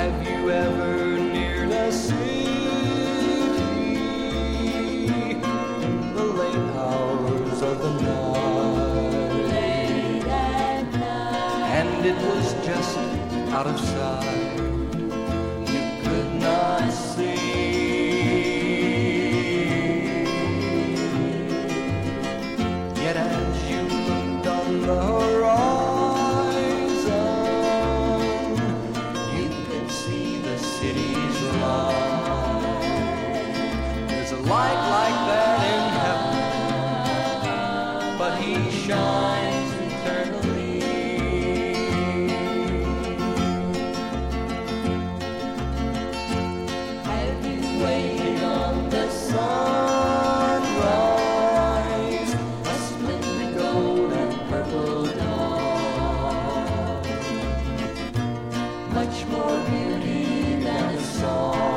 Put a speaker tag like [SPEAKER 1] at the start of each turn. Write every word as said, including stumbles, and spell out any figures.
[SPEAKER 1] Have you ever neared a city in the late hours of the night?
[SPEAKER 2] Late at night.
[SPEAKER 1] And it was just out of sight. You could not see. Yet as you looked on the horizon, you could see the city's light. There's a light like that in heaven, but he shines eternally.
[SPEAKER 2] Have you waited on the sunrise, a splendid gold and purple dawn, much more beauty than a song?